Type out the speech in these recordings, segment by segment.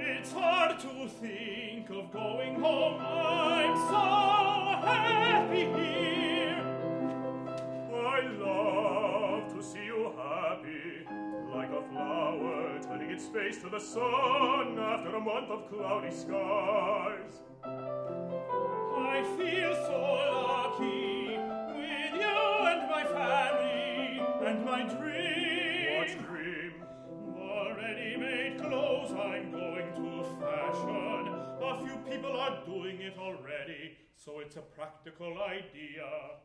It's hard to think of going home. I'm so happy here. I love to see you happy, like a flower turning its face to the sun after a month of cloudy skies. I feel so lucky with you and my family and my dream. What dream? The ready-made clothes I'm going to fashion. A few people are doing it already, so it's a practical idea.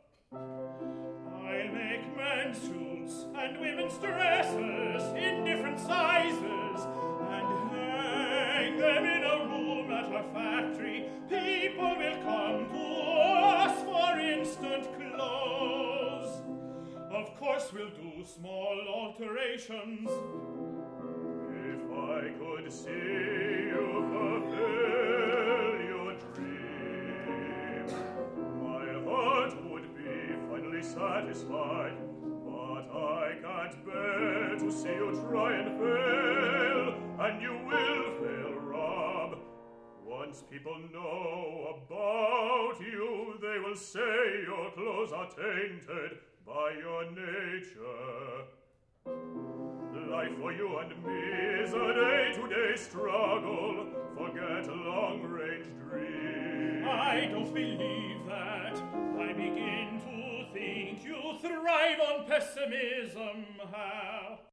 I'll make men's suits and women's dresses in different sizes and hang them in a room at our factory. People will come to us for instant clothes. Of course we'll do small alterations. If I could see you fulfill your dream, my heart would be finally satisfied. But I can't bear to see you try and fail, and you will fail, Rob. Once people know about you, they will say your clothes are tainted by your nature. Life for you and me is a day-to-day struggle. Forget long-range dreams. I don't believe that. I begin to think you thrive on pessimism. How?